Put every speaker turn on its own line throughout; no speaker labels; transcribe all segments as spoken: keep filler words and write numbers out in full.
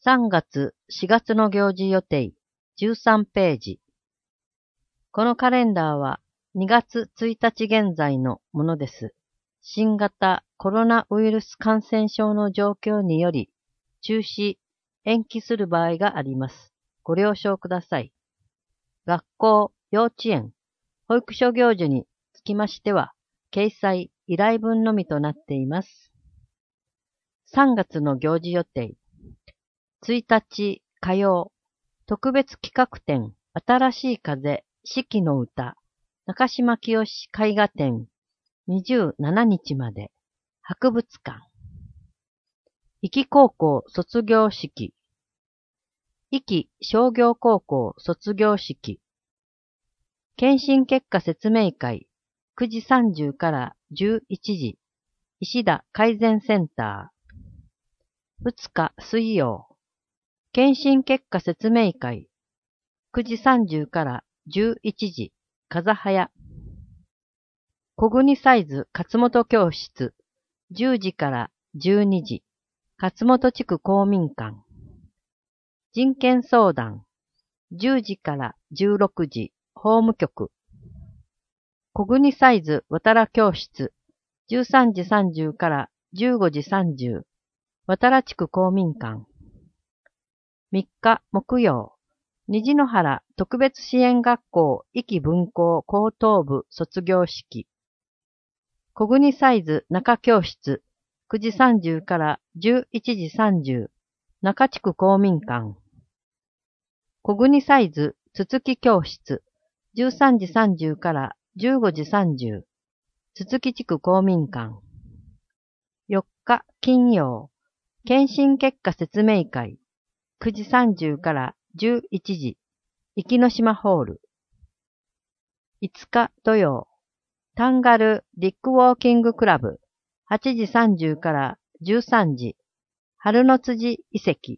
さんがつ、しがつの行事予定、じゅうさんページ。このカレンダーはにがつついたち現在のものです。新型コロナウイルス感染症の状況により、中止、延期する場合があります。ご了承ください。学校、幼稚園、保育所行事につきましては、掲載、依頼文のみとなっています。さんがつの行事予定。ついたち火曜、特別企画展、新しい風、四季の歌、中島清絵画展、にじゅうしちにちまで、博物館。壱岐高校卒業式、壱岐商業高校卒業式、検診結果説明会、くじさんじゅうからじゅういちじ、石田改善センター。ふつか水曜、検診結果説明会、くじさんじゅうからじゅういちじ、風早。小国サイズ勝本教室、じゅうじからじゅうにじ、勝本地区公民館。人権相談、じゅうじからじゅうろくじ、法務局。小国サイズ渡良教室、じゅうさんじさんじゅうからじゅうごじさんじゅう、渡良地区公民館。みっか木曜、虹の原特別支援学校壱岐分校高等部卒業式。小国サイズ中教室、くじさんじゅうからじゅういちじさんじゅう、中地区公民館。小国サイズつつき教室、じゅうさんじさんじゅうからじゅうごじさんじゅう、つつき地区公民館。よっか金曜、検診結果説明会、くじさんじゅうからじゅういちじ、壱岐島ホール。いつか土曜、タンガルディックウォーキングクラブ、はちじさんじゅうからじゅうさんじ、春の辻遺跡。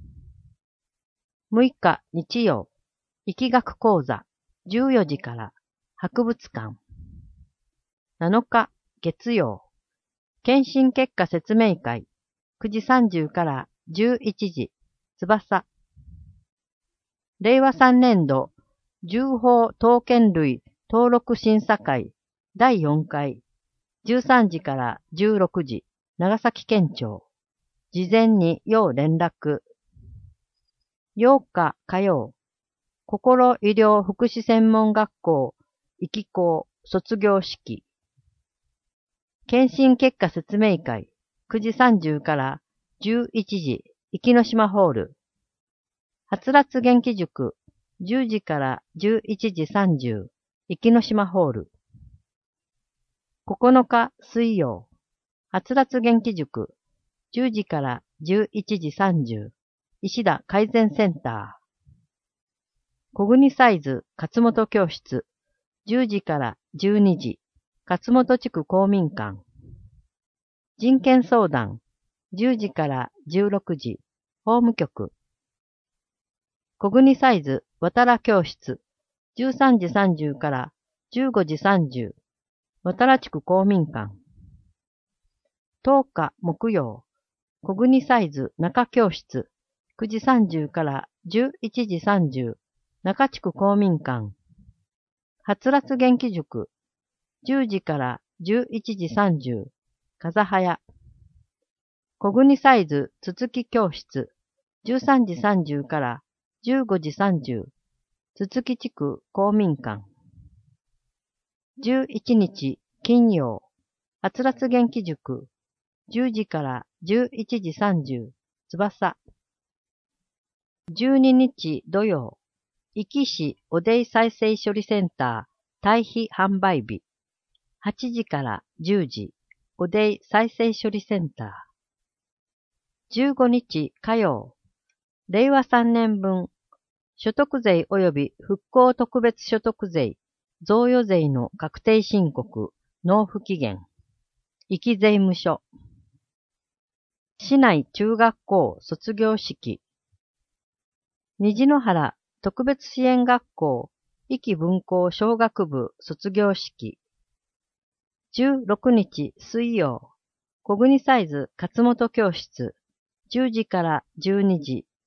むいか日曜、疫学講座、じゅうよじから博物館。なのか月曜、検診結果説明会、くじさんじゅうからじゅういちじ、翼。れいわさんねんど、獣法刀剣類登録審査会だいよんかい、じゅうさんじからじゅうろくじ、長崎県庁。事前に要連絡。ようか火曜、心医療福祉専門学校、壱岐校卒業式。検診結果説明会、くじさんじゅうからじゅういちじ、壱岐島ホール。はつらつ元気塾、じゅうじからじゅういちじさんじゅう、壱岐島ホール。ここのか水曜、はつらつ元気塾、じゅうじからじゅういちじさんじゅう、石田改善センター。小国サイズ勝本教室、じゅうじからじゅうにじ、勝本地区公民館。人権相談、じゅうじからじゅうろくじ、法務局。小国サイズ渡良教室、じゅうさんじさんじゅうからじゅうごじさんじゅう、渡良地区公民館。とおか木曜、小国サイズ中教室、くじさんじゅうからじゅういちじさんじゅう、中地区公民館。はつらつ元気塾、じゅうじからじゅういちじさんじゅう、風早。小国サイズつつき教室、じゅうさんじさんじゅうからじゅうごじさんじゅう、つつき地区公民館。じゅういちにち金曜、はつらつ元気塾、じゅうじからじゅういちじさんじゅう、翼。じゅうににち土曜、壱岐市おでい再生処理センター堆肥販売日、はちじからじゅうじ、おでい再生処理センター。じゅうごにち火曜、れいわさんねんぶん、所得税及び復興特別所得税、贈与税の確定申告、納付期限。壱岐税務署。市内中学校卒業式。虹の原特別支援学校、壱岐分校小学部卒業式。じゅうろくにち水曜、小国サイズ勝本教室、じゅうじからじゅうにじ、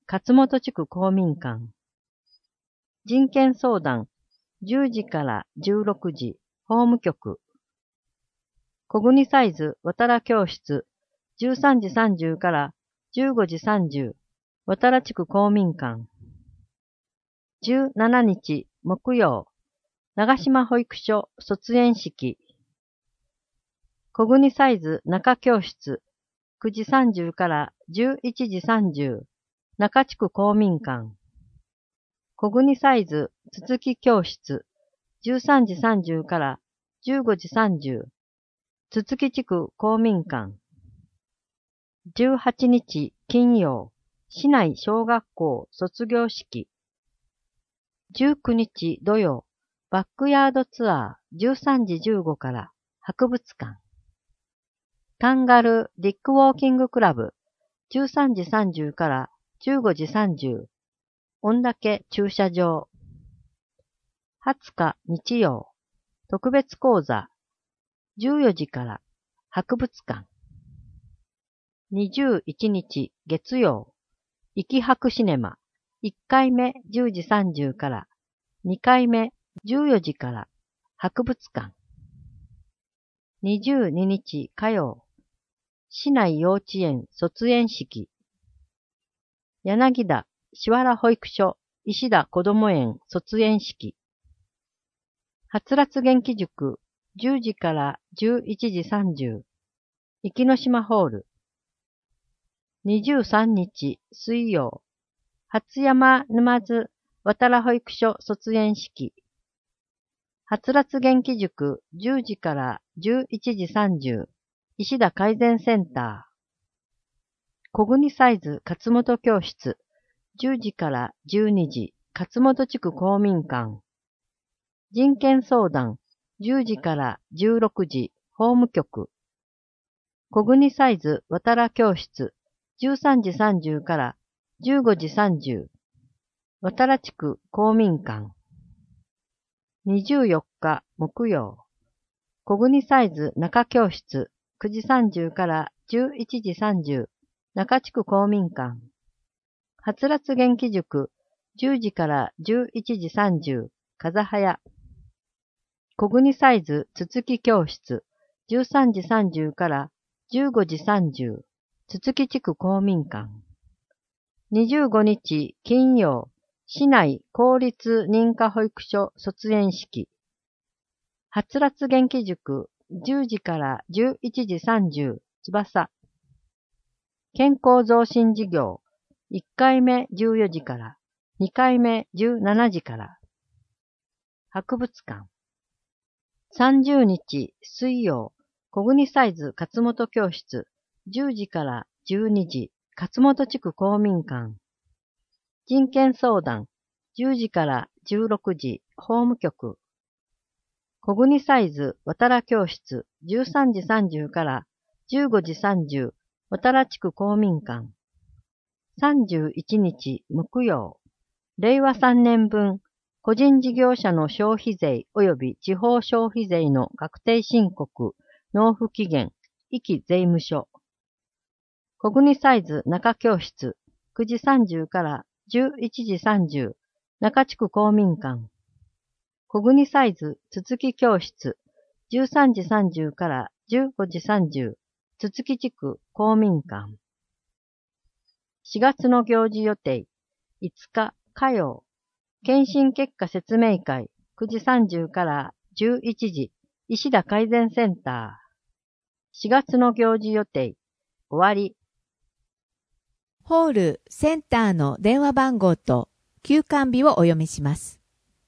勝本地区公民館。人権相談、じゅうじからじゅうろくじ、法務局。小国サイズ、渡良教室、じゅうさんじさんじゅうからじゅうごじさんじゅう、渡良地区公民館。じゅうしちにち、木曜、長島保育所卒園式。小国サイズ、中教室、くじさんじゅうからじゅういちじさんじゅう、中地区公民館。小国サイズ、つつき教室、じゅうさんじさんじゅうからじゅうごじさんじゅう、つつき地区公民館。じゅうはちにち、金曜、市内小学校卒業式。じゅうくにち土曜、バックヤードツアーじゅうさんじじゅうごから博物館。タンガルディックウォーキングクラブじゅうさんじさんじゅうからじゅうごじさんじゅう、御嶽駐車場。はつか日曜、特別講座じゅうよじから博物館。にじゅういちにち月曜、いきはくシネマいっかいめじゅうじさんじゅうからにかいめじゅうよじから博物館。にじゅうににち火曜、市内幼稚園卒園式。柳田しわら保育所石田こども園卒園式。はつらつ元気塾じゅうじからじゅういちじさんじゅう、壱岐島ホール。にじゅうさんにち水曜、初山沼津渡良保育所卒園式。はつらつ元気塾じゅうじからじゅういちじさんじゅう、石田改善センター。小国サイズ勝本教室じゅうじからじゅうにじ、勝本地区公民館。人権相談じゅうじからじゅうろくじ、法務局。小国サイズ渡良教室じゅうさんじさんじゅうからじゅうごじさんじゅう、渡良地区公民館。にじゅうよっか木曜、小国サイズ中教室くじさんじゅうからじゅういちじさんじゅう、中地区公民館。はつらつ元気塾じゅうじからじゅういちじさんじゅう、風早。小国サイズつつき教室じゅうさんじさんじゅうからじゅうごじさんじゅう、つつき地区公民館。にじゅうごにち金曜、市内公立認可保育所卒園式。はつらつ元気塾じゅうじからじゅういちじさんじゅう、翼。健康増進事業いっかいめじゅうよじからにかいめじゅうしちじから。博物館。さんじゅうにち水曜、小国サイズ勝本教室じゅうじからじゅうにじ、勝本地区公民館。人権相談じゅうじからじゅうろくじ、法務局。小国サイズ渡良教室じゅうさんじさんじゅうからじゅうごじさんじゅう、渡良地区公民館。さんじゅういちにち木曜、れいわさんねんぶん、個人事業者の消費税及び地方消費税の確定申告、納付期限、壱岐税務署。小国サイズ中教室、くじさんじゅうからじゅういちじさんじゅう、中地区公民館。小国サイズつつき教室、じゅうさんじさんじゅうからじゅうごじさんじゅう、つつき地区公民館。しがつの行事予定、いつか火曜、検診結果説明会くじさんじゅうからじゅういちじ、石田改善センター。しがつの行事予定、終わり。
ホールセンターの電話番号と休館日をお読みします。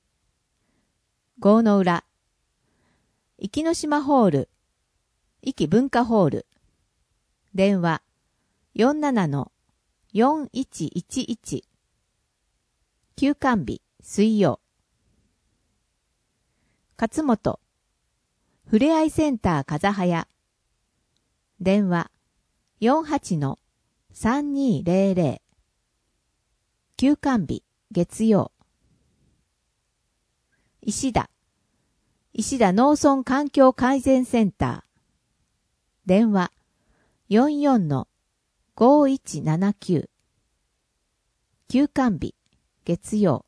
郷の浦、壱岐島ホール、壱岐文化ホール、電話 よんななのよんいちいちいち、休館日水曜。勝本、ふれあいセンター風早、電話 よんはちのさんにーぜろぜろ、休館日月曜。石田、石田農村環境改善センター、電話 よんよんのごいちななきゅう、 休館日、月曜。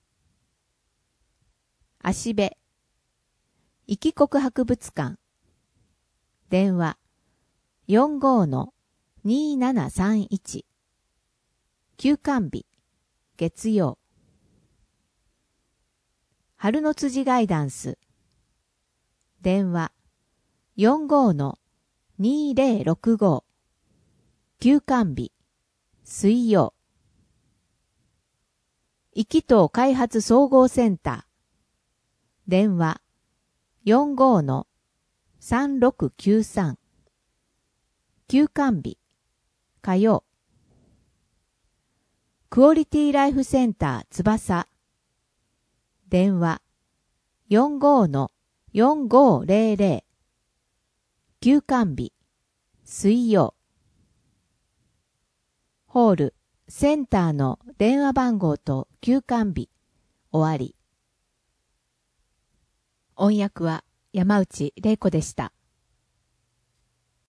足部、壱岐国博物館。電話、よんごーのにーななさんいち。休館日、月曜。春の辻ガイダンス。電話、よんごーのにーぜろろくご。休館日、水曜。壱岐島開発総合センター。電話、よんごーのさんろくきゅうさん。休館日、火曜。クオリティライフセンター翼。電話、よんごーのよんごーぜろぜろ。休館日、水曜。ホール、センターの電話番号と休館日、終わり。音訳は山内玲子でした。